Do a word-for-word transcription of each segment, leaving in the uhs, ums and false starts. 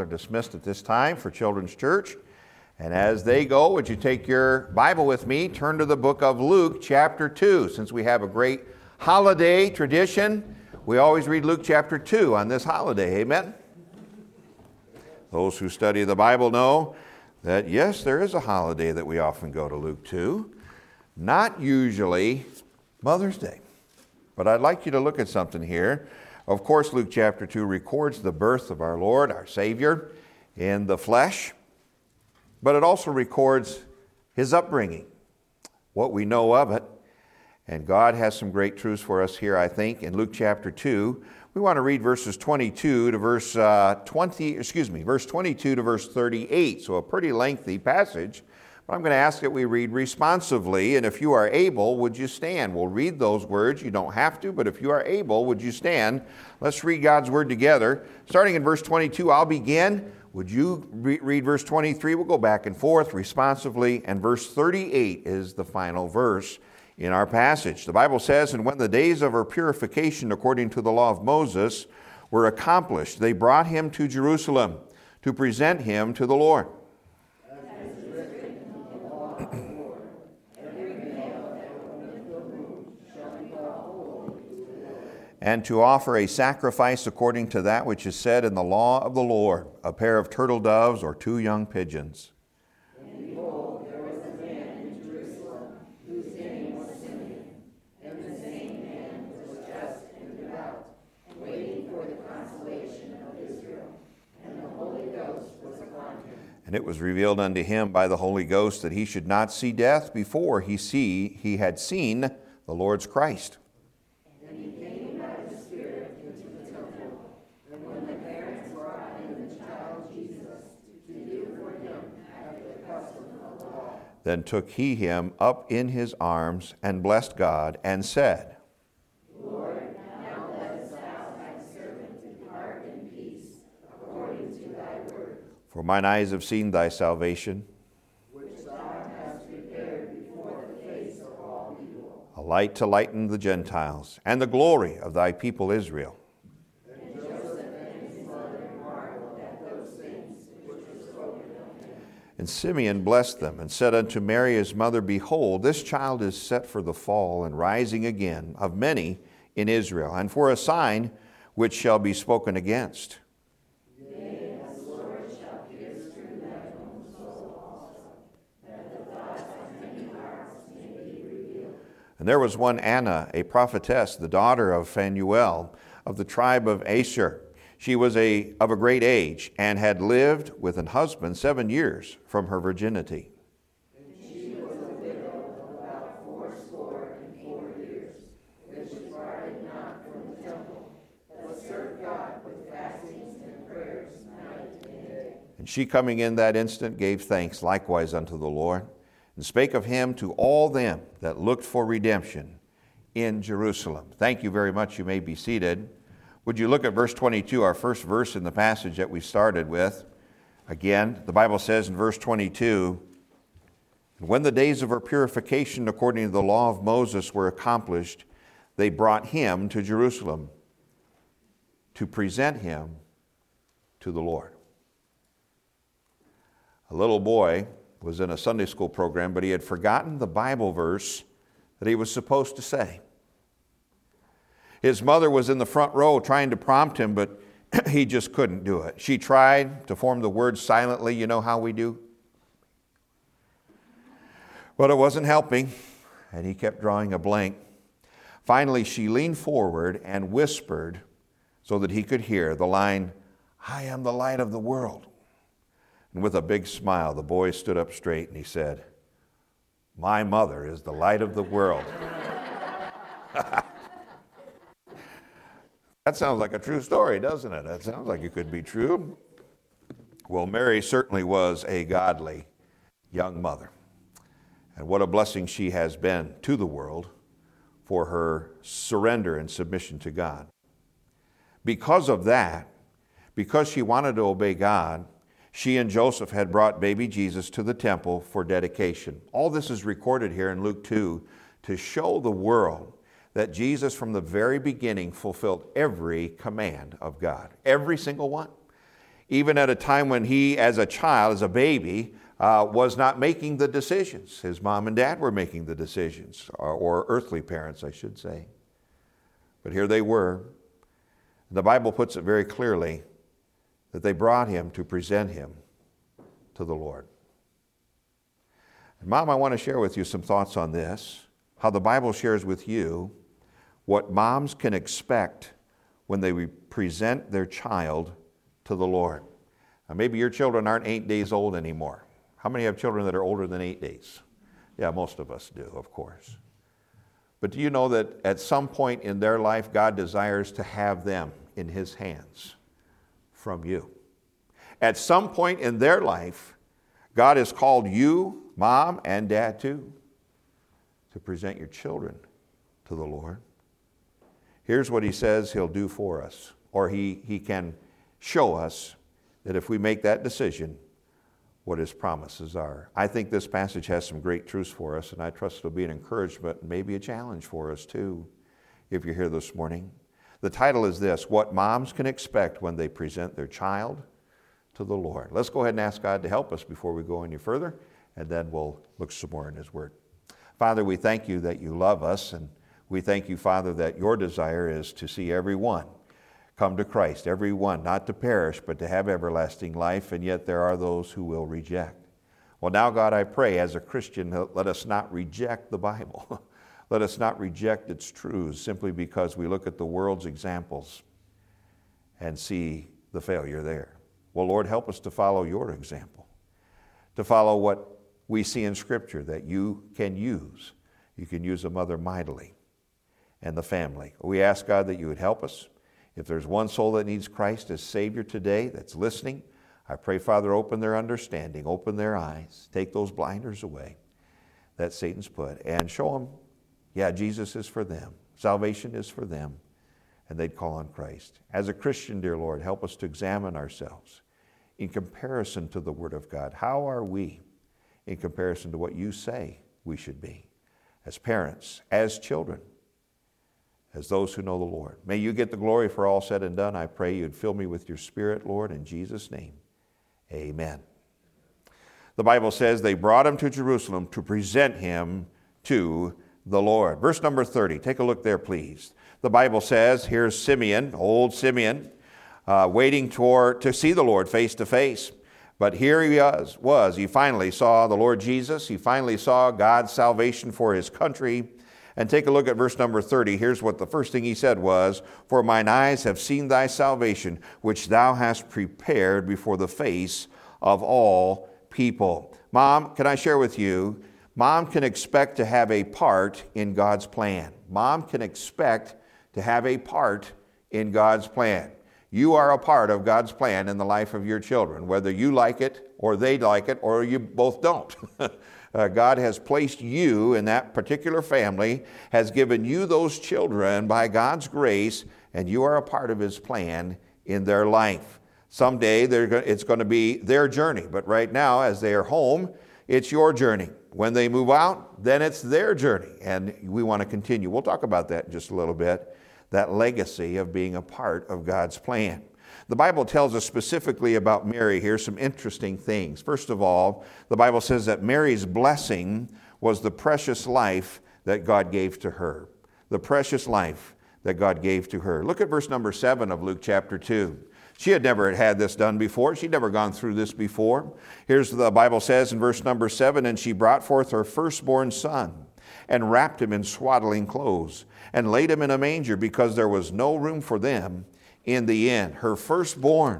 are dismissed at this time for Children's Church. And as they go, would you take your Bible with me, turn to the book of Luke chapter two. Since we have a great holiday tradition, we always read Luke chapter two on this holiday. Amen? Those who study the Bible know that, yes, there is a holiday that we often go to Luke two. Not usually Mother's Day. But I'd like you to look at something here. Of course, Luke chapter two records the birth of our Lord, our Savior, in the flesh. But it also records his upbringing, what we know of it. And God has some great truths for us here, I think, in Luke chapter two. We want to read verses twenty-two to verse uh, twenty, excuse me, verse twenty-two to verse thirty-eight. So a pretty lengthy passage. But I'm going to ask that we read responsively, and if you are able, would you stand? We'll read those words. You don't have to, but if you are able, would you stand? Let's read God's word together. Starting in verse twenty-two, I'll begin. Would you re- read verse twenty-three? We'll go back and forth responsively, and verse thirty-eight is the final verse in our passage. The Bible says, "And when the days of her purification according to the law of Moses were accomplished, they brought him to Jerusalem to present him to the Lord. And to offer a sacrifice according to that which is said in the law of the Lord, a pair of turtle doves or two young pigeons. And behold, there was a man in Jerusalem whose name was Simeon, and the same man was just and devout, waiting for the consolation of Israel, and the Holy Ghost was upon him. And it was revealed unto him by the Holy Ghost that he should not see death before he see he had seen the Lord's Christ. And he came by the Spirit into the temple, and when the parents brought in the child Jesus to do for him after the custom of the law, then took he him up in his arms and blessed God and said, Lord, now lettest thou thy servant depart in peace, according to thy word, For mine eyes have seen thy salvation, which thou hast prepared before the face of all people, a light to lighten the Gentiles, and the glory of thy people Israel. and Joseph and his mother marveled at those things which were spoken of him. And Simeon blessed them, and said unto Mary his mother, Behold, this child is set for the fall and rising again of many in Israel, and for a sign which shall be spoken against. Yea, a sword shall pierce through thy own soul also, that the thoughts of many hearts may be revealed. And there was one Anna, a prophetess, the daughter of Phanuel, of the tribe of Asher. She was a, of a great age, and had lived with an husband seven years from her virginity. And she was a widow of about fourscore and four years, which departed not from the temple, but served God with fastings and prayers night and day. And she coming in that instant gave thanks likewise unto the Lord, and spake of him to all them that looked for redemption in Jerusalem. Thank you very much. You may be seated. Would you look at verse twenty-two, our first verse in the passage that we started with? Again, the Bible says in verse twenty-two, And when the days of her purification according to the law of Moses were accomplished, they brought him to Jerusalem to present him to the Lord. A little boy was in a Sunday school program, but he had forgotten the Bible verse that he was supposed to say. His mother was in the front row trying to prompt him, but he just couldn't do it. She tried to form the words silently, you know how we do. But it wasn't helping, and he kept drawing a blank. Finally, she leaned forward and whispered so that he could hear the line, I am the light of the world. And with a big smile, the boy stood up straight and he said, My mother is the light of the world. That sounds like a true story, doesn't it? That sounds like it could be true. Well, Mary certainly was a godly young mother. And what a blessing she has been to the world for her surrender and submission to God. Because of that, because she wanted to obey God, she and Joseph had brought baby Jesus to the temple for dedication. All this is recorded here in Luke two to show the world that Jesus from the very beginning fulfilled every command of God. Every single one. even at a time when he, as a child, as a baby, uh, was not making the decisions. His mom and dad were making the decisions, or, or earthly parents, I should say. But here they were. The Bible puts it very clearly that they brought him to present him to the Lord. And Mom, I want to share with you some thoughts on this, how the Bible shares with you what moms can expect when they present their child to the Lord. Now, maybe your children aren't eight days old anymore. How many have children that are older than eight days? Yeah, most of us do, of course. But do you know that at some point in their life, God desires to have them in his hands from you? At some point in their life, God has called you, mom and dad too, to present your children to the Lord. Here's what he says he'll do for us, or he, he can show us that if we make that decision, what his promises are. I think this passage has some great truths for us, and I trust it'll be an encouragement and maybe a challenge for us too, if you're here this morning. The title is this: What Moms Can Expect When They Present Their Child to the Lord. Let's go ahead and ask God to help us before we go any further, and then we'll look some more in his word. Father, we thank you that you love us, and we thank you, Father, that your desire is to see everyone come to Christ, everyone, not to perish, but to have everlasting life, and yet there are those who will reject. Well, now, God, I pray, as a Christian, let us not reject the Bible. Let us not reject its truths simply because we look at the world's examples and see the failure there. Well, Lord, help us to follow your example, to follow what we see in Scripture that you can use. You can use a mother mightily and the family. We ask, God, that you would help us. If there's one soul that needs Christ as Savior today that's listening, I pray, Father, open their understanding, open their eyes, take those blinders away that Satan's put, and show them, yeah, Jesus is for them. Salvation is for them, and they'd call on Christ. As a Christian, dear Lord, help us to examine ourselves in comparison to the Word of God. How are we in comparison to what you say we should be as parents, as children, as those who know the Lord? May you get the glory for all said and done. I pray you'd fill me with your Spirit, Lord, in Jesus' name. Amen. The Bible says they brought him to Jerusalem to present him to the Lord. Verse number thirty, take a look there, please. The Bible says, here's Simeon, old Simeon, uh, waiting for, to see the Lord face to face. But here he was, was, he finally saw the Lord Jesus. He finally saw God's salvation for his country. And take a look at verse number thirty. Here's what the first thing he said was, "For mine eyes have seen thy salvation, which thou hast prepared before the face of all people." Mom, can I share with you, Mom can expect to have a part in God's plan. Mom can expect to have a part in God's plan. You are a part of God's plan in the life of your children, whether you like it or they like it or you both don't. Uh, God has placed you in that particular family, has given you those children by God's grace, and you are a part of his plan in their life. Someday they're go- it's going to be their journey, but right now, as they are home, it's your journey. When they move out, then it's their journey, and we want to continue. We'll talk about that in just a little bit, that legacy of being a part of God's plan. The Bible tells us specifically about Mary here some interesting things. First of all, the Bible says that Mary's blessing was the precious life that God gave to her. The precious life that God gave to her. Look at verse number seven of Luke chapter two. She had never had this done before. She'd never gone through this before. Here's what the Bible says in verse number seven, "And she brought forth her firstborn son, and wrapped him in swaddling clothes, and laid him in a manger, because there was no room for them in the inn." Her firstborn.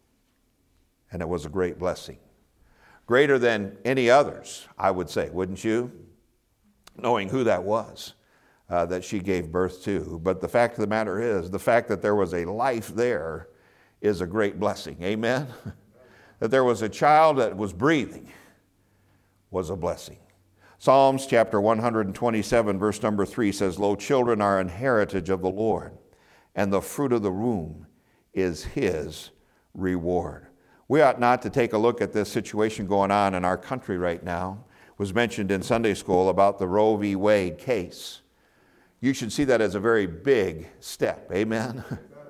And it was a great blessing. Greater than any others, I would say, wouldn't you? Knowing who that was uh, that she gave birth to. But the fact of the matter is, the fact that there was a life there is a great blessing. Amen? That there was a child that was breathing was a blessing. Psalms chapter one hundred twenty-seven, verse number three says, "Lo, children are an heritage of the Lord, and the fruit of the womb is his reward." We ought not to take a look at this situation going on in our country right now. It was mentioned in Sunday school about the Roe v. Wade case. You should see that as a very big step, amen?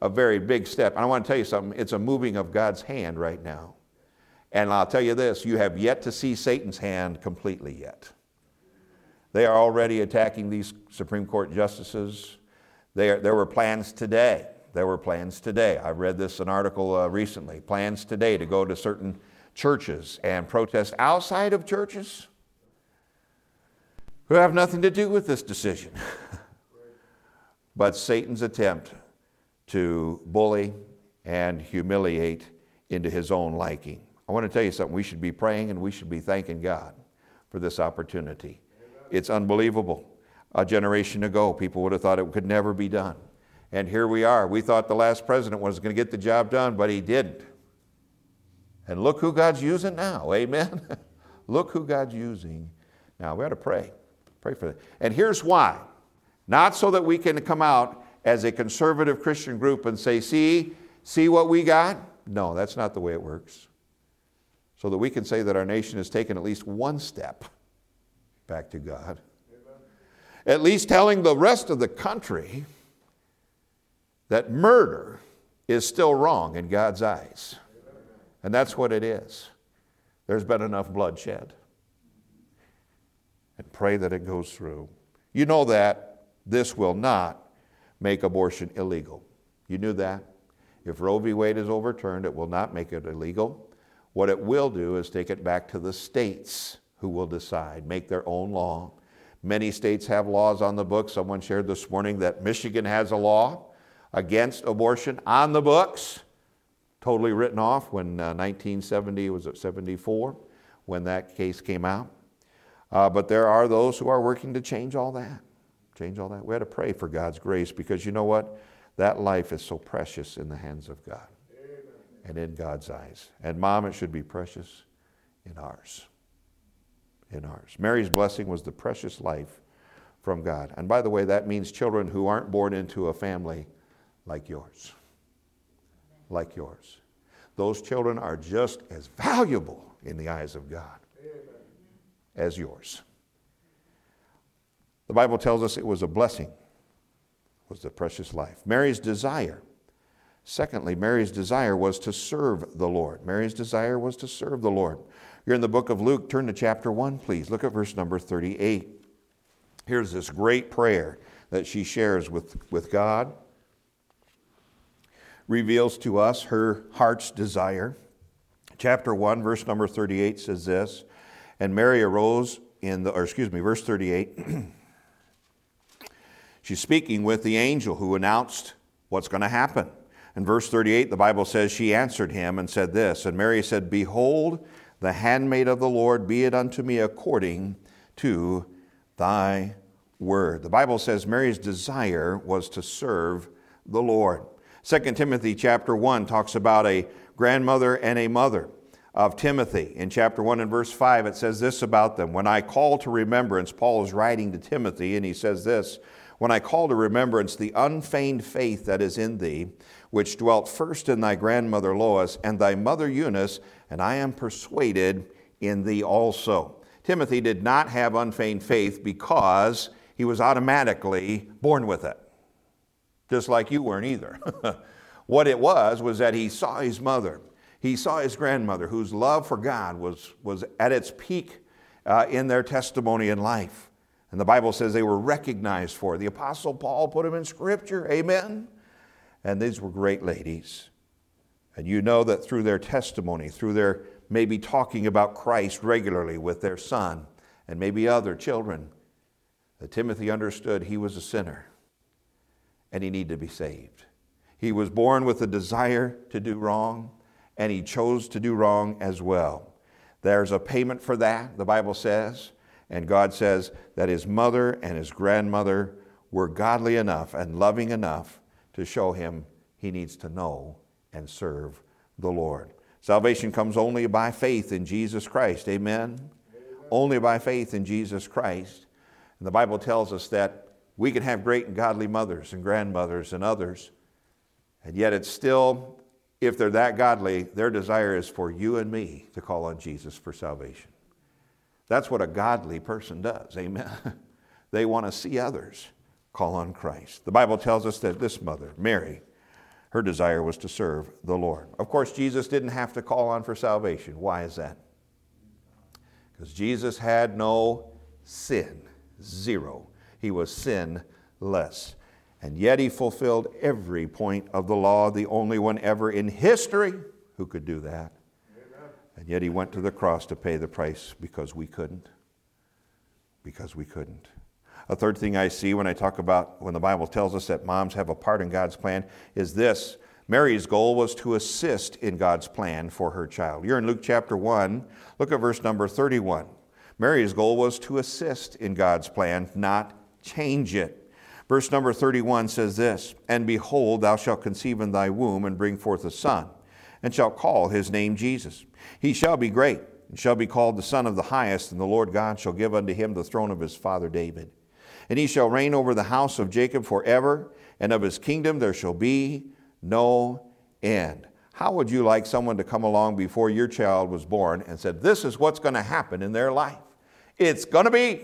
a very big step. And I want to tell you something. It's a moving of God's hand right now. And I'll tell you this, you have yet to see Satan's hand completely yet. They are already attacking these Supreme Court justices. There, there were plans today. There were plans today. I read this an article uh, recently. Plans today to go to certain churches and protest outside of churches who have nothing to do with this decision. But Satan's attempt to bully and humiliate into his own liking. I want to tell you something. We should be praying and we should be thanking God for this opportunity. It's unbelievable. A generation ago, people would have thought it could never be done. And here we are. We thought the last president was going to get the job done, but he didn't. And look who God's using now. Amen? Look who God's using now. We ought to pray. Pray for that. And here's why. Not so that we can come out as a conservative Christian group and say, see, see what we got? No, that's not the way it works. So that we can say that our nation has taken at least one step back to God. Amen. At least telling the rest of the country that murder is still wrong in God's eyes. Amen. And that's what it is. There's been enough bloodshed. And pray that it goes through. You know that this will not make abortion illegal. You knew that? If Roe v. Wade is overturned, it will not make it illegal. What it will do is take it back to the states who will decide, make their own law. Many states have laws on the books. Someone shared this morning that Michigan has a law against abortion on the books, totally written off when uh, nineteen seventy, was it seventy-four, when that case came out. Uh, but there are those who are working to change all that. Change all that. We had to pray for God's grace because you know what? That life is so precious in the hands of God. Amen. And in God's eyes. And Mom, it should be precious in ours. In ours. Mary's blessing was the precious life from God. And by the way, that means children who aren't born into a family like yours. Like yours. Those children are just as valuable in the eyes of God as yours. The Bible tells us it was a blessing, was the precious life. Mary's desire. Secondly, Mary's desire was to serve the Lord. Mary's desire was to serve the Lord. You're in the book of Luke. Turn to chapter one, please. Look at verse number thirty-eight. Here's this great prayer that she shares with, with God. Reveals to us her heart's desire. Chapter one, verse number thirty-eight says this, and Mary arose in the, or excuse me, verse thirty-eight. She's speaking with the angel who announced what's going to happen. In verse thirty-eight, the Bible says, she answered him and said this, and Mary said, behold, the handmaid of the Lord, be it unto me according to thy word. The Bible says Mary's desire was to serve the Lord. Second Timothy chapter one talks about a grandmother and a mother of Timothy. In chapter one and verse five, it says this about them. When I call to remembrance, Paul is writing to Timothy, and he says this, when I call to remembrance the unfeigned faith that is in thee, which dwelt first in thy grandmother Lois and thy mother Eunice, and I am persuaded in thee also. Timothy did not have unfeigned faith because he was automatically born with it, just like you weren't either. What it was was that he saw his mother. He saw his grandmother, whose love for God was, was at its peak uh, in their testimony in life. And the Bible says they were recognized for it. The Apostle Paul put them in Scripture, amen? And these were great ladies. And you know that through their testimony, through their maybe talking about Christ regularly with their son and maybe other children, that Timothy understood he was a sinner and he needed to be saved. He was born with a desire to do wrong, and he chose to do wrong as well. There's a payment for that, the Bible says. And God says that his mother and his grandmother were godly enough and loving enough to show him he needs to know and serve the Lord. Salvation comes only by faith in Jesus Christ. Amen? Amen. Only by faith in Jesus Christ. And the Bible tells us that we can have great and godly mothers and grandmothers and others, and yet it's still, if they're that godly, their desire is for you and me to call on Jesus for salvation. That's what a godly person does, amen? They want to see others call on Christ. The Bible tells us that this mother, Mary, Her desire was to serve the Lord. Of course, Jesus didn't have to call on for salvation. Why is that? Because Jesus had no sin. Zero. He was sinless. And yet he fulfilled every point of the law, the only one ever in history who could do that. Amen. And yet he went to the cross to pay the price because we couldn't. Because we couldn't. A third thing I see when I talk about when the Bible tells us that moms have a part in God's plan is this. Mary's goal was to assist in God's plan for her child. You're in Luke chapter one. Look at verse number thirty-one. Mary's goal was to assist in God's plan, not change it. Verse number thirty-one says this, "And behold, thou shalt conceive in thy womb, and bring forth a son, and shalt call his name Jesus. He shall be great, and shall be called the Son of the Highest, and the Lord God shall give unto him the throne of his father David. And he shall reign over the house of Jacob forever, and of his kingdom there shall be no end." How would you like someone to come along before your child was born and said, this is what's going to happen in their life? It's going to be.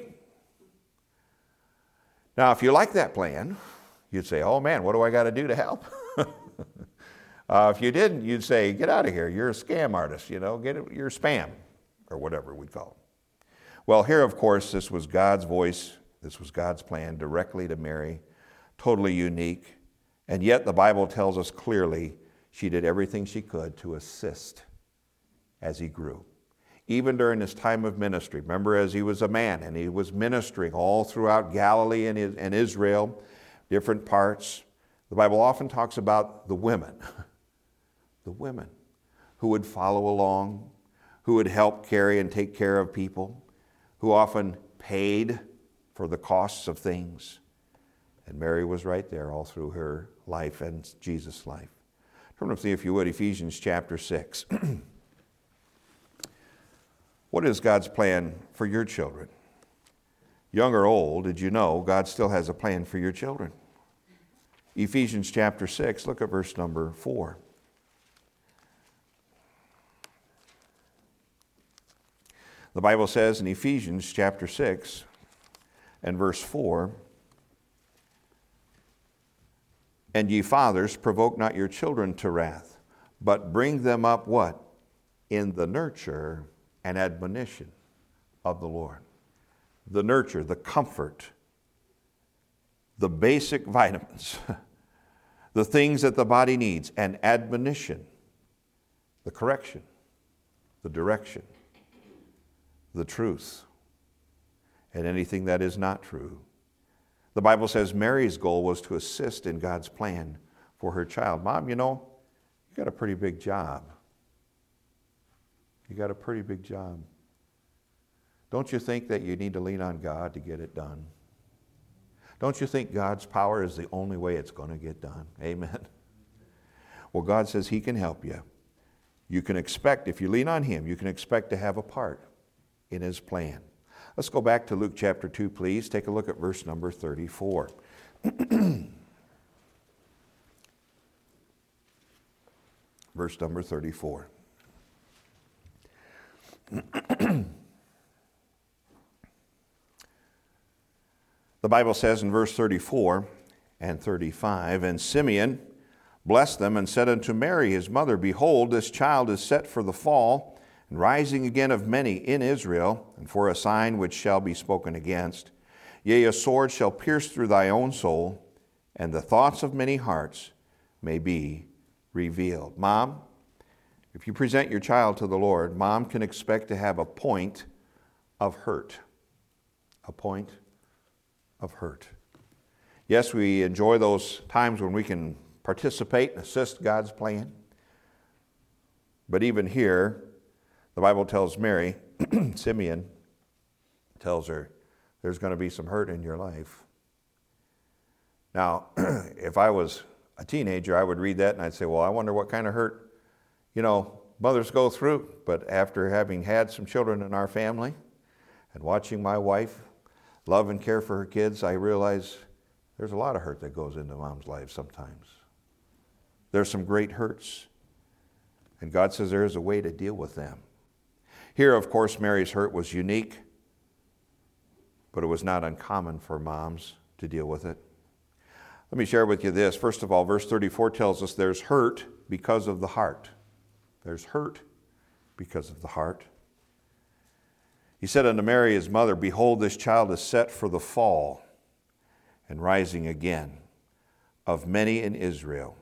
Now, if you like that plan, you'd say, oh man, what do I got to do to help? uh, if you didn't, you'd say, get out of here. You're a scam artist, you know, get it, you're spam, or whatever we'd call it. Well, here, of course, this was God's voice. This was God's plan directly to Mary, totally unique. And yet the Bible tells us clearly she did everything she could to assist as he grew. Even during his time of ministry, remember as he was a man and he was ministering all throughout Galilee and, and Israel, different parts, the Bible often talks about the women, the women who would follow along, who would help carry and take care of people, who often paid for the costs of things. And Mary was right there all through her life and Jesus' life. Turn with me, if you would, Ephesians chapter six. What is God's plan for your children? Young or old, did you know God still has a plan for your children? Ephesians chapter six, look at verse number four. The Bible says in Ephesians chapter six and verse four, "And ye fathers, provoke not your children to wrath, but bring them up" what? "In the nurture and admonition of the Lord." The nurture, the comfort, the basic vitamins, the things that the body needs, and admonition, the correction, the direction, the truth, and anything that is not true. The Bible says Mary's goal was to assist in God's plan for her child. Mom, you know, you got a pretty big job. You got a pretty big job. Don't you think that you need to lean on God to get it done? Don't you think God's power is the only way it's going to get done? Amen. Well, God says he can help you. You can expect, if you lean on him, you can expect to have a part in his plan. Let's go back to Luke chapter two, please. Take a look at verse number thirty-four. Verse number thirty-four. The Bible says in verse thirty-four and thirty-five, "And Simeon blessed them and said unto Mary his mother, Behold, this child is set for the fall and rising again of many in Israel, and for a sign which shall be spoken against. Yea, a sword shall pierce through thy own soul, and the thoughts of many hearts may be revealed." Mom, if you present your child to the Lord, mom can expect to have a point of hurt. A point of hurt. Yes, we enjoy those times when we can participate and assist God's plan. But even here, the Bible tells Mary, Simeon tells her, there's going to be some hurt in your life. Now, if I was a teenager, I would read that and I'd say, well, I wonder what kind of hurt, you know, mothers go through. But after having had some children in our family and watching my wife love and care for her kids, I realize there's a lot of hurt that goes into mom's life sometimes. There's some great hurts. And God says there is a way to deal with them. Here, of course, Mary's hurt was unique, but it was not uncommon for moms to deal with it. Let me share with you this. First of all, verse thirty-four tells us there's hurt because of the heart. There's hurt because of the heart. He said unto Mary his mother, Behold, this child is set for the fall and rising again of many in Israel.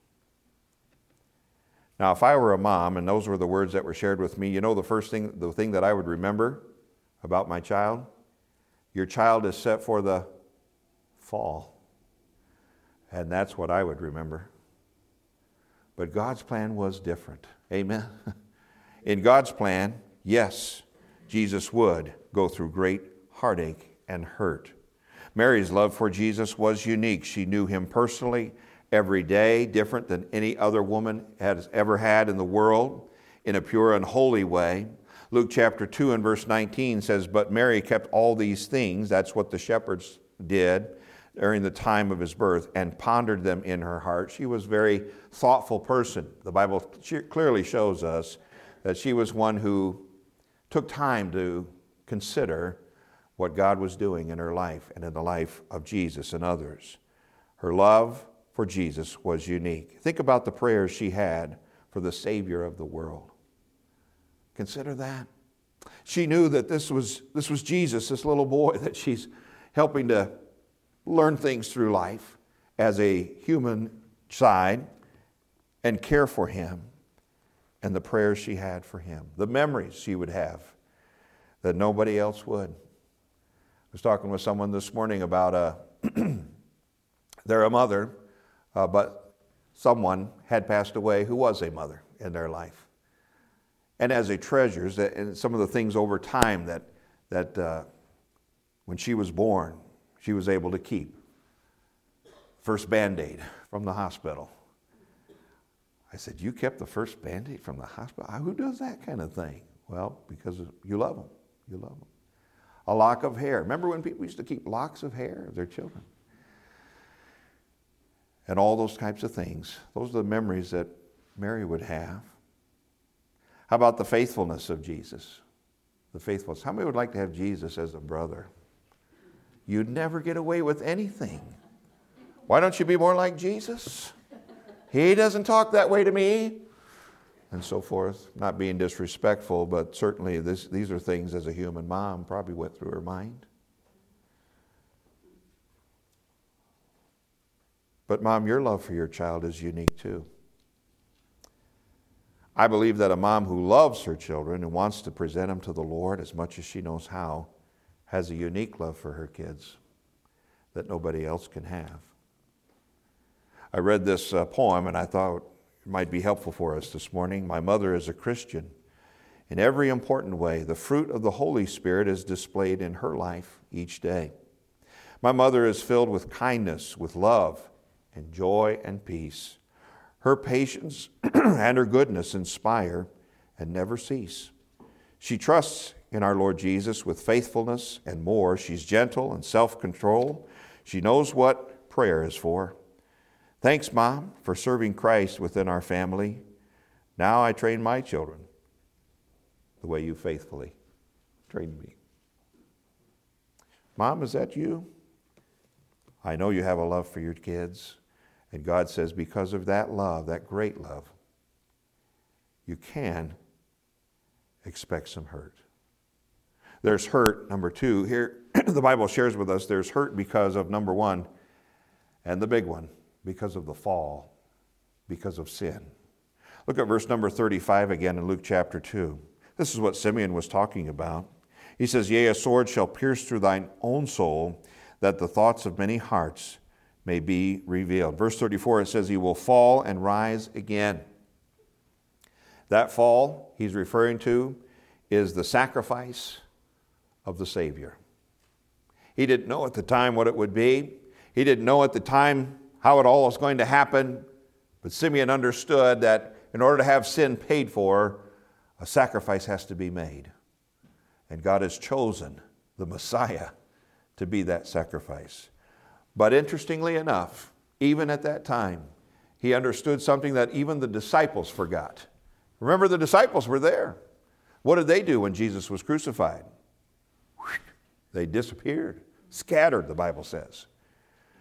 Now, if I were a mom, and those were the words that were shared with me, you know the first thing, the thing that I would remember about my child? Your child is set for the fall. And that's what I would remember. But God's plan was different. Amen. In God's plan, yes, Jesus would go through great heartache and hurt. Mary's love for Jesus was unique. She knew him personally every day, different than any other woman has ever had in the world, in a pure and holy way. Luke chapter two and verse nineteen says, But Mary kept all these things, that's what the shepherds did during the time of his birth, and pondered them in her heart. She was a very thoughtful person. The Bible clearly shows us that she was one who took time to consider what God was doing in her life and in the life of Jesus and others. Her love for Jesus was unique. Think about the prayers she had for the Savior of the world. Consider that. She knew that this was, this was Jesus, this little boy that she's helping to learn things through life as a human side and care for him, and the prayers she had for him, the memories she would have that nobody else would. I was talking with someone this morning about a, they're a mother, uh, but someone had passed away who was a mother in their life. And as a treasures, and some of the things over time that, that uh, when she was born, she was able to keep. First Band-Aid from the hospital. I said, you kept the first Band-Aid from the hospital? Who does that kind of thing? Well, because you love them. You love them. A lock of hair. Remember when people used to keep locks of hair of their children? And all those types of things. Those are the memories that Mary would have. How about the faithfulness of Jesus? The faithfulness. How many would like to have Jesus as a brother? You'd never get away with anything. Why don't you be more like Jesus? He doesn't talk that way to me. And so forth. Not being disrespectful, but certainly this, these are things as a human mom probably went through her mind. But Mom, your love for your child is unique too. I believe that a mom who loves her children and wants to present them to the Lord as much as she knows how has a unique love for her kids that nobody else can have. I read this uh, poem and I thought it might be helpful for us this morning. My mother is a Christian. In every important way, the fruit of the Holy Spirit is displayed in her life each day. My mother is filled with kindness, with love, and joy and peace. Her patience and her goodness inspire and never cease. She trusts in our Lord Jesus with faithfulness and more. She's gentle and self-control. She knows what prayer is for. Thanks, Mom, for serving Christ within our family. Now I train my children the way you faithfully trained me. Mom, is that you? I know you have a love for your kids. And God says because of that love, that great love, you can expect some hurt. There's hurt, number two. Here, the Bible shares with us there's hurt because of, number one, and the big one, because of the fall, because of sin. Look at verse number thirty-five again in Luke chapter two. This is what Simeon was talking about. He says, Yea, a sword shall pierce through thine own soul, that the thoughts of many hearts may be revealed. Verse thirty-four, it says, He will fall and rise again. That fall he's referring to is the sacrifice of the Savior. He didn't know at the time what it would be. He didn't know at the time how it all was going to happen. But Simeon understood that in order to have sin paid for, a sacrifice has to be made. And God has chosen the Messiah to be that sacrifice. But interestingly enough, even at that time, he understood something that even the disciples forgot. Remember, the disciples were there. What did they do when Jesus was crucified? They disappeared, scattered, the Bible says.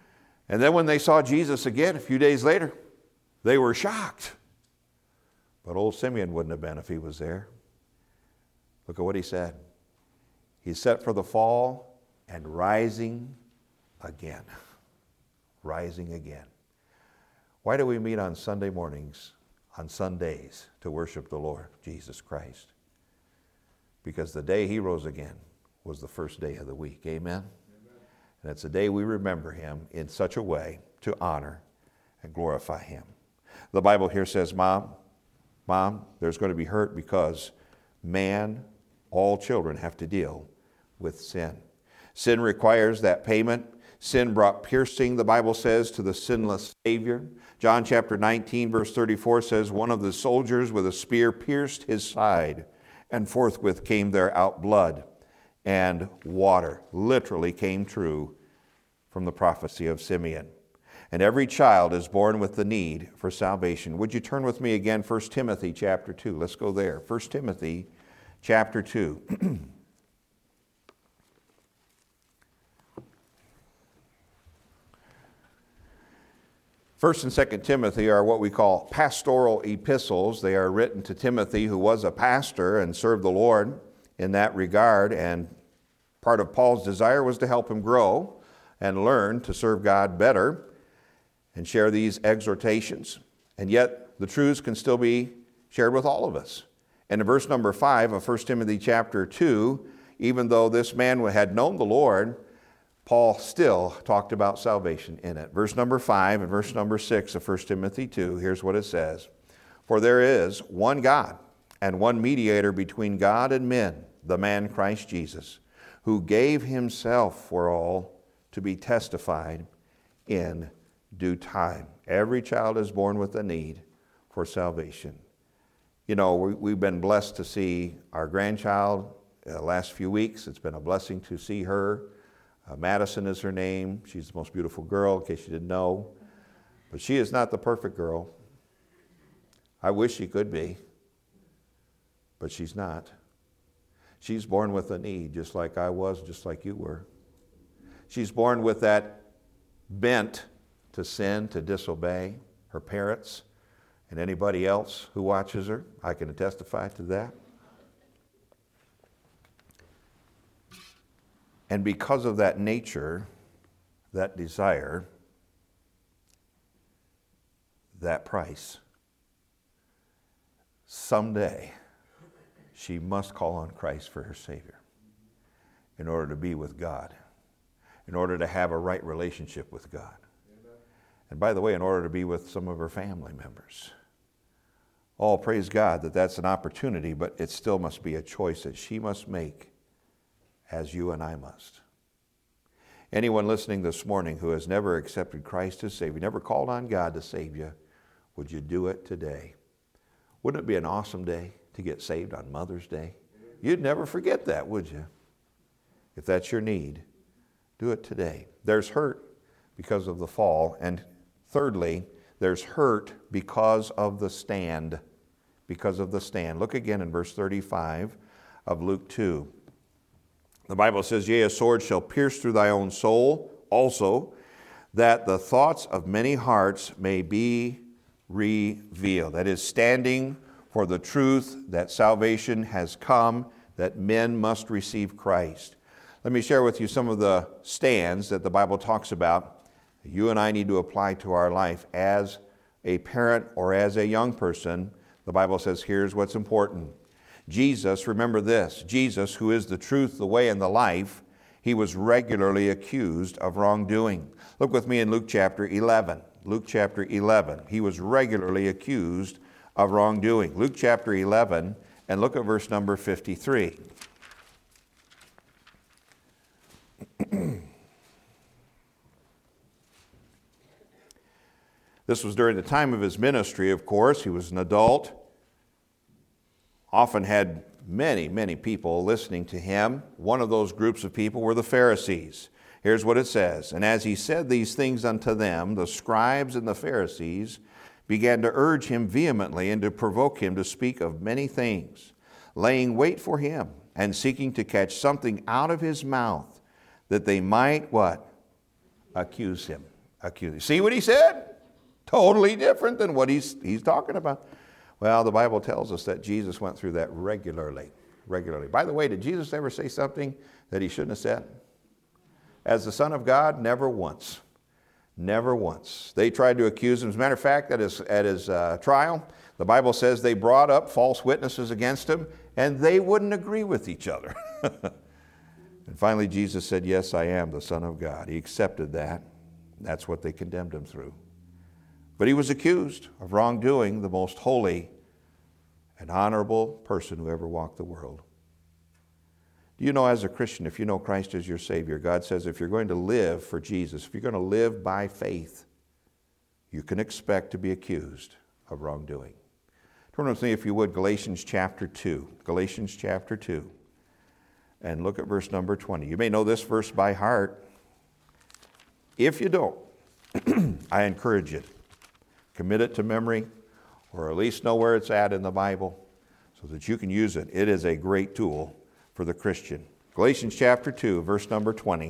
And then when they saw Jesus again a few days later, they were shocked. But old Simeon wouldn't have been if he was there. Look at what he said. He's set for the fall and rising again. Rising again. Why do we meet on Sunday mornings, on Sundays, to worship the Lord Jesus Christ? Because the day he rose again was the first day of the week. Amen? Amen. And it's a day we remember him in such a way to honor and glorify him. The Bible here says, Mom, Mom, there's going to be hurt because man, all children have to deal with sin. Sin requires that payment. Sin brought piercing, the Bible says, to the sinless Savior. John chapter nineteen, verse thirty-four says, one of the soldiers with a spear pierced his side, and forthwith came there out blood and water. Literally came true from the prophecy of Simeon. And every child is born with the need for salvation. Would you turn with me again, First Timothy chapter two. Let's go there. First Timothy chapter two. First and Second Timothy are what we call pastoral epistles. They are written to Timothy, who was a pastor and served the Lord in that regard. And part of Paul's desire was to help him grow and learn to serve God better and share these exhortations. And yet the truths can still be shared with all of us. And in verse number five of First Timothy chapter two, even though this man had known the Lord, Paul still talked about salvation in it. Verse number five and verse number six of First Timothy two, here's what it says. For there is one God and one mediator between God and men, the man Christ Jesus, who gave himself for all to be testified in due time. Every child is born with a need for salvation. You know, we, we've been blessed to see our grandchild the last few weeks. It's been a blessing to see her. Uh, Madison is her name. She's the most beautiful girl, in case you didn't know. But she is not the perfect girl. I wish she could be, but she's not. She's born with a need, just like I was, just like you were. She's born with that bent to sin, to disobey her parents and anybody else who watches her. I can testify to that. And because of that nature, that desire, that price, someday she must call on Christ for her Savior in order to be with God, in order to have a right relationship with God. Amen. And by the way, in order to be with some of her family members. Oh, praise God that that's an opportunity, but it still must be a choice that she must make, as you and I must. Anyone listening this morning who has never accepted Christ as Savior, never called on God to save you, would you do it today? Wouldn't it be an awesome day to get saved on Mother's Day? You'd never forget that, would you? If that's your need, do it today. There's hurt because of the fall. And thirdly, there's hurt because of the stand. Because of the stand. Look again in verse thirty-five of Luke two. The Bible says, yea, a sword shall pierce through thy own soul also, that the thoughts of many hearts may be revealed. That is, standing for the truth that salvation has come, that men must receive Christ. Let me share with you some of the stands that the Bible talks about you and I need to apply to our life as a parent or as a young person. The Bible says, here's what's important. Jesus, remember this, Jesus, who is the truth, the way, and the life, he was regularly accused of wrongdoing. Look with me in Luke chapter eleven. Luke chapter eleven. He was regularly accused of wrongdoing. Luke chapter eleven, and look at verse number fifty-three. This was during the time of his ministry, of course. He was an adult. Often had many, many people listening to him. One of those groups of people were the Pharisees. Here's what it says. And as he said these things unto them, the scribes and the Pharisees began to urge him vehemently and to provoke him to speak of many things, laying wait for him and seeking to catch something out of his mouth, that they might, what? Accuse him. accusing. See what he said? Totally different than what he's, he's talking about. Well, the Bible tells us that Jesus went through that regularly, regularly. By the way, did Jesus ever say something that he shouldn't have said? As the Son of God, never once. Never once. They tried to accuse him. As a matter of fact, at his, at his uh, trial, the Bible says they brought up false witnesses against him, and they wouldn't agree with each other. And finally, Jesus said, yes, I am the Son of God. He accepted that. That's what they condemned him through. But he was accused of wrongdoing the most holy and honorable person who ever walked the world. Do you know, as a Christian, if you know Christ as your Savior, God says if you're going to live for Jesus, if you're going to live by faith, you can expect to be accused of wrongdoing. Turn with me, if you would, Galatians chapter two. Galatians chapter two. And look at verse number twenty. You may know this verse by heart. If you don't, I encourage you, commit it to memory, or at least know where it's at in the Bible so that you can use it. It is a great tool for the Christian. Galatians chapter two, verse number twenty.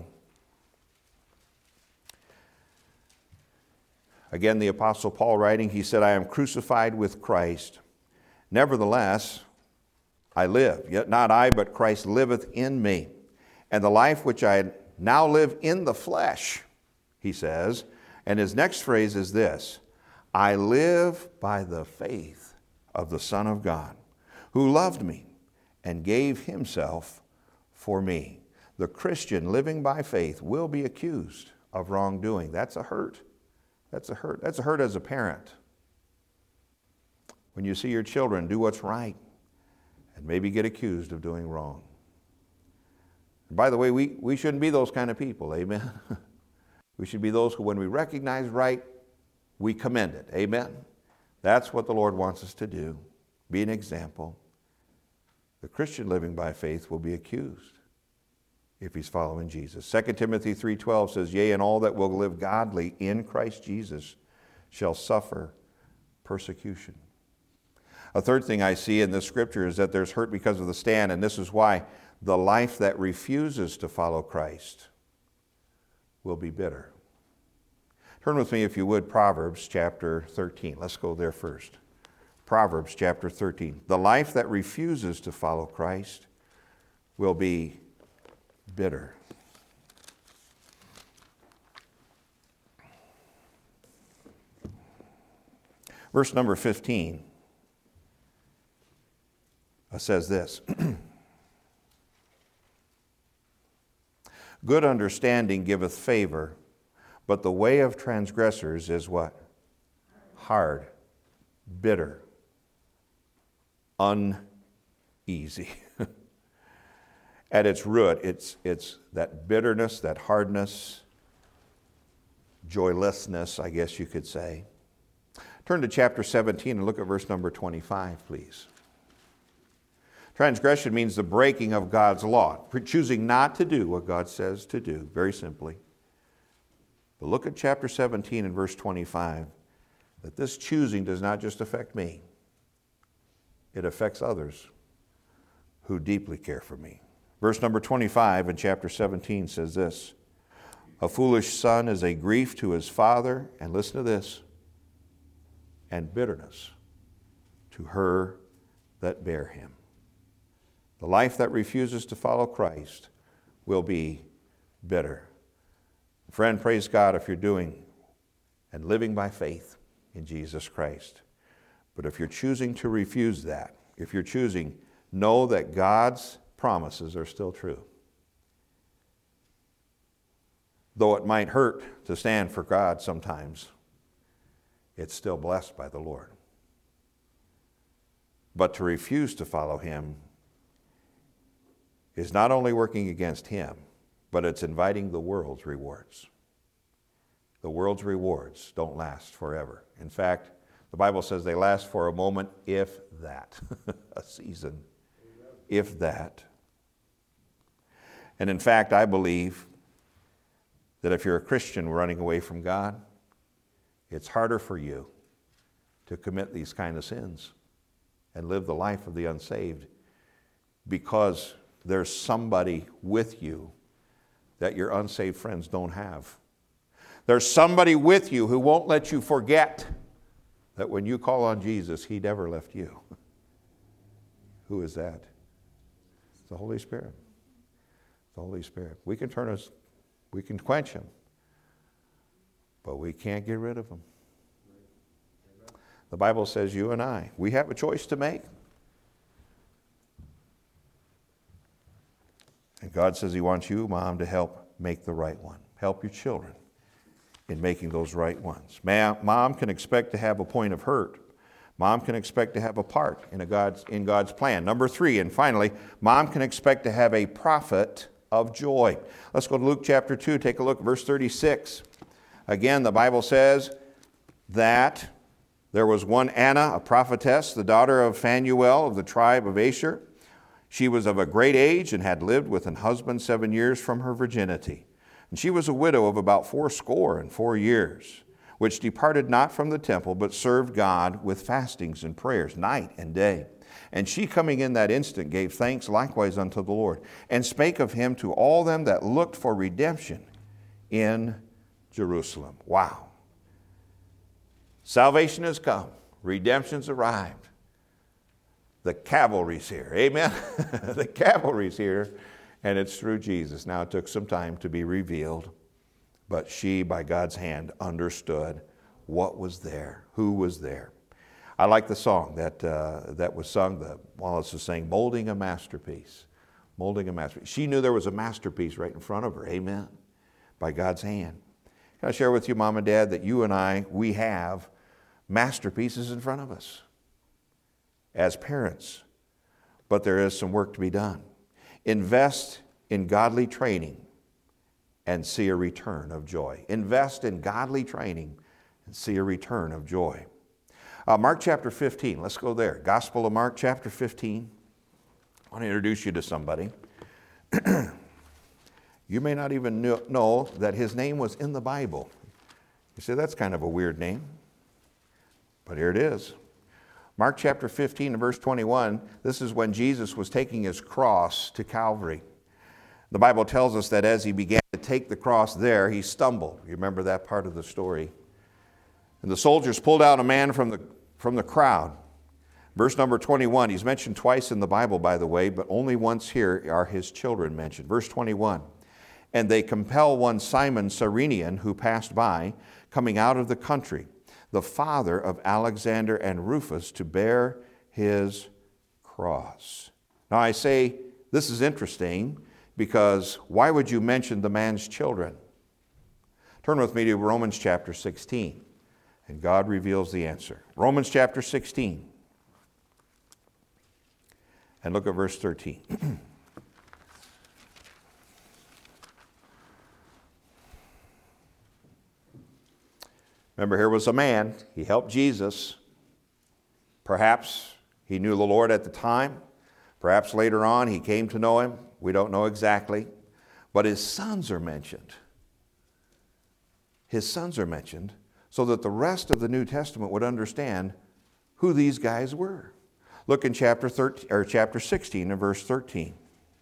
Again, the Apostle Paul writing, he said, I am crucified with Christ. Nevertheless, I live, yet not I, but Christ liveth in me. And the life which I now live in the flesh, he says, and his next phrase is this, I live by the faith of the Son of God, who loved me and gave himself for me. The Christian living by faith will be accused of wrongdoing. That's a hurt. That's a hurt. That's a hurt as a parent. When you see your children do what's right and maybe get accused of doing wrong. And by the way, we, we shouldn't be those kind of people, amen? We should be those who, when we recognize right, we commend it, amen? That's what the Lord wants us to do, be an example. The Christian living by faith will be accused if he's following Jesus. Second Timothy three twelve says, yea, and all that will live godly in Christ Jesus shall suffer persecution. A third thing I see in this scripture is that there's hurt because of the stand, and this is why the life that refuses to follow Christ will be bitter. Turn with me, if you would, Proverbs chapter thirteen. Let's go there first. Proverbs chapter thirteen. The life that refuses to follow Christ will be bitter. Verse number fifteen says this. Good understanding giveth favor, but the way of transgressors is what? Hard, bitter, uneasy. At its root, it's, it's that bitterness, that hardness, joylessness, I guess you could say. Turn to chapter seventeen and look at verse number twenty-five, please. Transgression means the breaking of God's law, choosing not to do what God says to do, very simply. But look at chapter seventeen and verse twenty-five, that this choosing does not just affect me. It affects others who deeply care for me. Verse number twenty-five in chapter seventeen says this, a foolish son is a grief to his father, and listen to this, and bitterness to her that bare him. The life that refuses to follow Christ will be bitter. Friend, praise God if you're doing and living by faith in Jesus Christ. But if you're choosing to refuse that, if you're choosing, know that God's promises are still true. Though it might hurt to stand for God sometimes, it's still blessed by the Lord. But to refuse to follow him is not only working against him, but it's inviting the world's rewards. The world's rewards don't last forever. In fact, the Bible says they last for a moment, if that, a season, if that. And in fact, I believe that if you're a Christian running away from God, it's harder for you to commit these kind of sins and live the life of the unsaved because there's somebody with you that your unsaved friends don't have. There's somebody with you who won't let you forget that when you call on Jesus, he never left you. Who is that? It's the Holy Spirit. The Holy Spirit. We can turn us, we can quench him, but we can't get rid of him. The Bible says you and I, we have a choice to make. And God says he wants you, Mom, to help make the right one. Help your children in making those right ones. Mom can expect to have a point of hurt. Mom can expect to have a part in, a God's, in God's plan. Number three, and finally, Mom can expect to have a prophet of joy. Let's go to Luke chapter two. Take a look at verse thirty-six. Again, the Bible says that there was one Anna, a prophetess, the daughter of Phanuel of the tribe of Asher. She was of a great age and had lived with an husband seven years from her virginity. And she was a widow of about fourscore and four years, which departed not from the temple, but served God with fastings and prayers night and day. And she coming in that instant gave thanks likewise unto the Lord, and spake of him to all them that looked for redemption in Jerusalem. Wow. Salvation has come. Redemption's arrived. The cavalry's here. Amen? The cavalry's here, and it's through Jesus. Now, it took some time to be revealed, but she, by God's hand, understood what was there, who was there. I like the song that uh, that was sung, the Wallace was saying, molding a masterpiece. Molding a masterpiece. She knew there was a masterpiece right in front of her. Amen? By God's hand. Can I share with you, Mom and Dad, that you and I, we have masterpieces in front of us as parents, but there is some work to be done. Invest in godly training and see a return of joy. Invest in godly training and see a return of joy. Uh, Mark chapter fifteen, let's go there. Gospel of Mark chapter fifteen. I want to introduce you to somebody. You may not even know that his name was in the Bible. You say, that's kind of a weird name, but here it is. Mark chapter fifteen and verse twenty-one, this is when Jesus was taking his cross to Calvary. The Bible tells us that as he began to take the cross there, he stumbled. You remember that part of the story. And the soldiers pulled out a man from the, from the crowd. Verse number twenty-one, he's mentioned twice in the Bible, by the way, but only once here are his children mentioned. Verse twenty-one, and they compel one Simon Cyrenian who passed by, coming out of the country, the father of Alexander and Rufus, to bear his cross. Now I say this is interesting because why would you mention the man's children? Turn with me to Romans chapter sixteen, and God reveals the answer. Romans chapter sixteen, and look at verse thirteen. Remember, here was a man, he helped Jesus. Perhaps he knew the Lord at the time. Perhaps later on he came to know him. We don't know exactly. But his sons are mentioned. His sons are mentioned so that the rest of the New Testament would understand who these guys were. Look in chapter thirteen, or chapter sixteen and verse thirteen.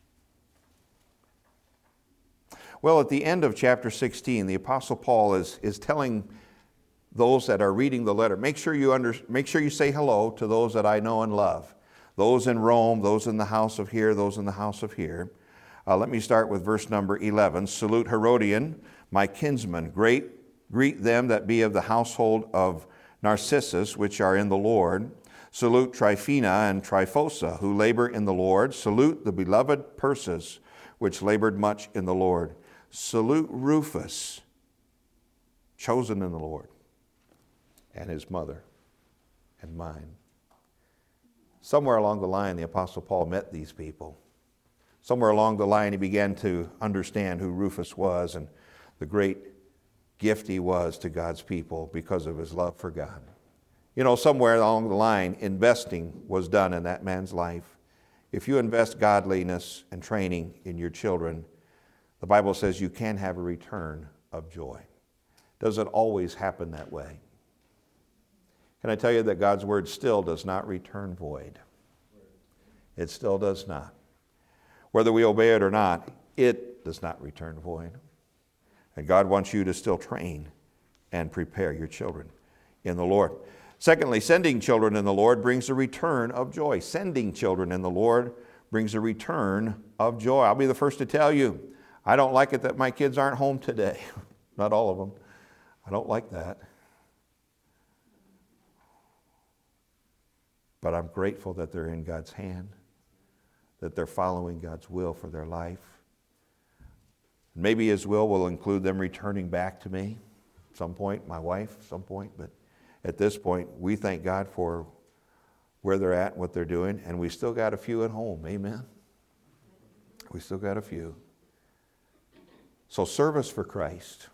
Well, at the end of chapter sixteen, the Apostle Paul is, is telling those that are reading the letter, make sure you under, make sure you say hello to those that I know and love. Those in Rome, those in the house of here, those in the house of here. Uh, let me start with verse number eleven. Salute Herodian, my kinsman. Great, greet them that be of the household of Narcissus, which are in the Lord. Salute Tryphena and Tryphosa, who labor in the Lord. Salute the beloved Persis, which labored much in the Lord. Salute Rufus, chosen in the Lord, and his mother and mine. Somewhere along the line, the Apostle Paul met these people. Somewhere along the line, he began to understand who Rufus was and the great gift he was to God's people because of his love for God. You know, somewhere along the line, investing was done in that man's life. If you invest godliness and training in your children, the Bible says you can have a return of joy. Does it always happen that way? Can I tell you that God's word still does not return void? It still does not. Whether we obey it or not, it does not return void. And God wants you to still train and prepare your children in the Lord. Secondly, sending children in the Lord brings a return of joy. Sending children in the Lord brings a return of joy. I'll be the first to tell you, I don't like it that my kids aren't home today. Not all of them. I don't like that. But I'm grateful that they're in God's hand, that they're following God's will for their life. Maybe His will will include them returning back to me at some point, my wife at some point, but at this point, we thank God for where they're at, what they're doing, and we still got a few at home, amen? We still got a few. So service for Christ.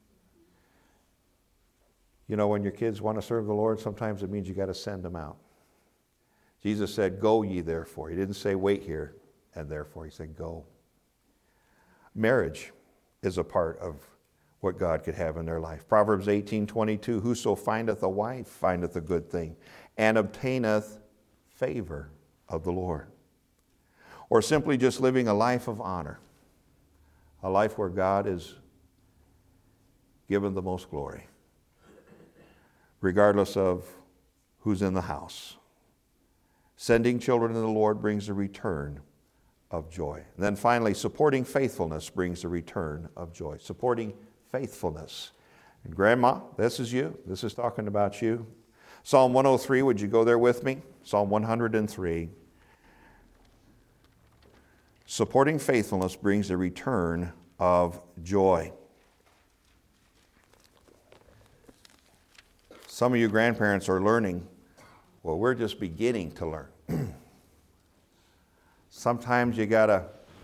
You know, when your kids want to serve the Lord, sometimes it means you got to send them out. Jesus said, go ye therefore. He didn't say wait here and therefore. He said go. Marriage is a part of what God could have in their life. Proverbs eighteen twenty-two, whoso findeth a wife findeth a good thing, and obtaineth favor of the Lord. Or simply just living a life of honor, a life where God is given the most glory, regardless of who's in the house. Sending children to the Lord brings a return of joy. And then finally, supporting faithfulness brings a return of joy. Supporting faithfulness. And Grandma, this is you. This is talking about you. Psalm one oh three, would you go there with me? Psalm one oh three. Supporting faithfulness brings a return of joy. Some of you grandparents are learning. Well, we're just beginning to learn. Sometimes you gotta,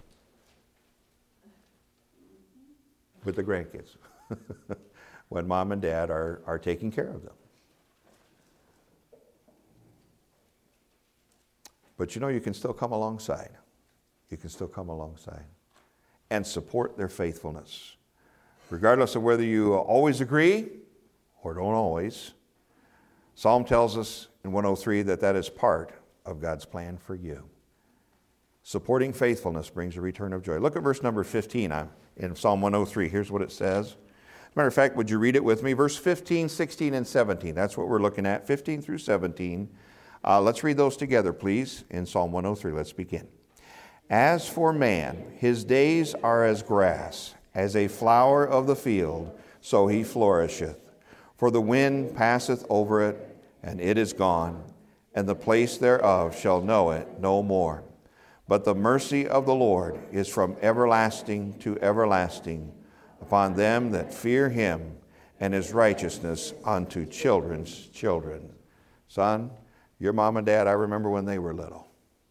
with the grandkids, when mom and dad are, are taking care of them. But you know, you can still come alongside. You can still come alongside and support their faithfulness. Regardless of whether you always agree or don't always, Psalm tells us in one oh three that that is part of God's plan for you. Supporting faithfulness brings a return of joy. Look at verse number fifteen in Psalm one oh three. Here's what it says. As a matter of fact, would you read it with me? Verse fifteen, sixteen, and seventeen. That's what we're looking at, fifteen through seventeen. Uh, let's read those together, please, in Psalm one oh three. Let's begin. As for man, his days are as grass, as a flower of the field, so he flourisheth. For the wind passeth over it, and it is gone, and the place thereof shall know it no more. But the mercy of the Lord is from everlasting to everlasting upon them that fear him, and his righteousness unto children's children. Son, your mom and dad, I remember when they were little.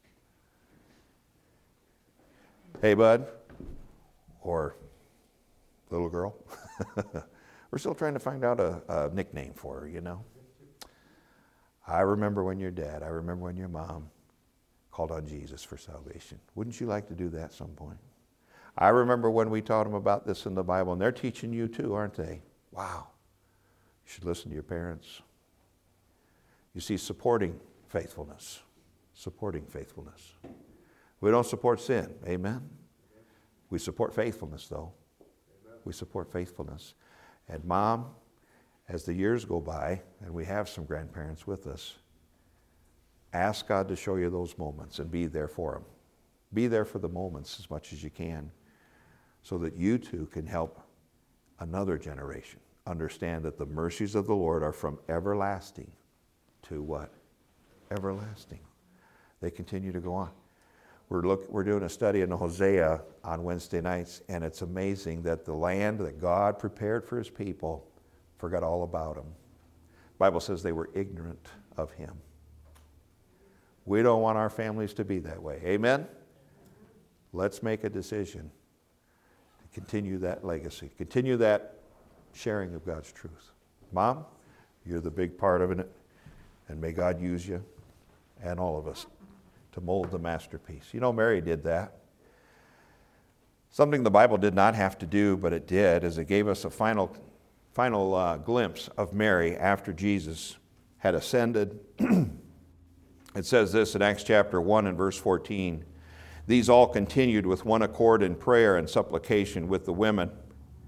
Hey, bud, or little girl. We're still trying to find out a, a nickname for her, you know. I remember when your dad, I remember when your mom called on Jesus for salvation. Wouldn't you like to do that at some point? I remember when we taught them about this in the Bible, and they're teaching you too, aren't they? Wow. You should listen to your parents. You see, supporting faithfulness. Supporting faithfulness. We don't support sin, amen? We support faithfulness, though. We support faithfulness. And Mom, as the years go by, and we have some grandparents with us, ask God to show you those moments and be there for them. Be there for the moments as much as you can so that you too can help another generation understand that the mercies of the Lord are from everlasting to what? Everlasting. They continue to go on. We're, look, we're doing a study in Hosea on Wednesday nights, and it's amazing that the land that God prepared for his people forgot all about him. The Bible says they were ignorant of him. We don't want our families to be that way. Amen? Let's make a decision to continue that legacy, continue that sharing of God's truth. Mom, you're the big part of it, and may God use you and all of us to mold the masterpiece. You know, Mary did that. Something the Bible did not have to do, but it did, is it gave us a final, final uh, glimpse of Mary after Jesus had ascended. It says this in Acts chapter one and verse fourteen. These all continued with one accord in prayer and supplication with the women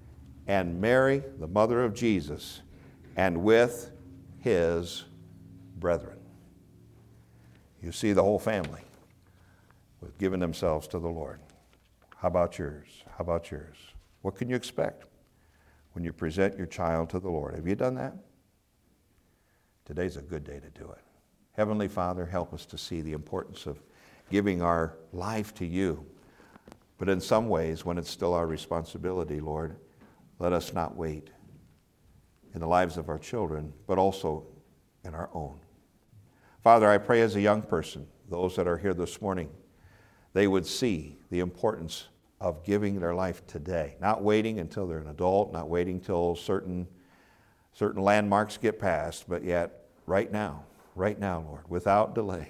and Mary, the mother of Jesus, and with his brethren. You see the whole family with giving themselves to the Lord. How about yours? How about yours? What can you expect when you present your child to the Lord? Have you done that? Today's a good day to do it. Heavenly Father, help us to see the importance of giving our life to you. But in some ways, when it's still our responsibility, Lord, let us not wait in the lives of our children, but also in our own. Father, I pray as a young person, those that are here this morning, they would see the importance of giving their life today, not waiting until they're an adult, not waiting till certain, certain landmarks get passed, but yet right now, right now, Lord, without delay,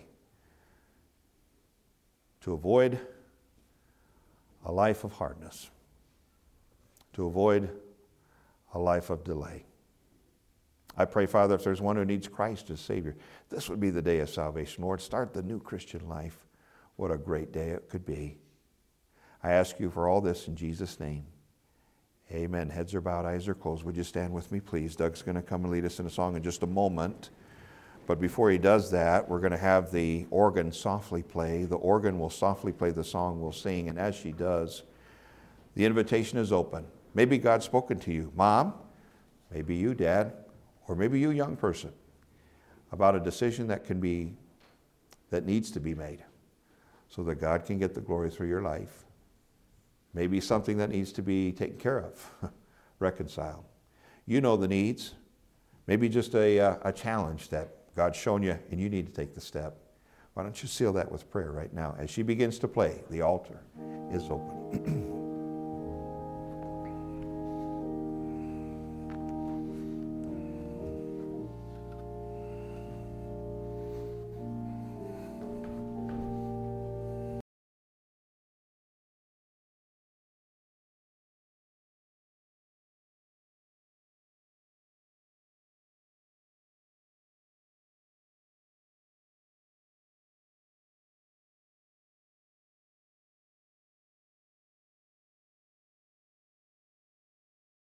to avoid a life of hardness, to avoid a life of delay. I pray, Father, if there's one who needs Christ as Savior, this would be the day of salvation. Lord, start the new Christian life. What a great day it could be. I ask you for all this in Jesus' name. Amen. Heads are bowed, eyes are closed. Would you stand with me, please? Doug's going to come and lead us in a song in just a moment. But before he does that, we're going to have the organ softly play. The organ will softly play the song we'll sing, and as she does, the invitation is open. Maybe God's spoken to you, Mom, maybe you, Dad, or maybe you, young person, about a decision that can be, that needs to be made so that God can get the glory through your life. Maybe something that needs to be taken care of, reconciled. You know the needs. Maybe just a, uh, a challenge that God's shown you and you need to take the step. Why don't you seal that with prayer right now? As she begins to play, the altar is open.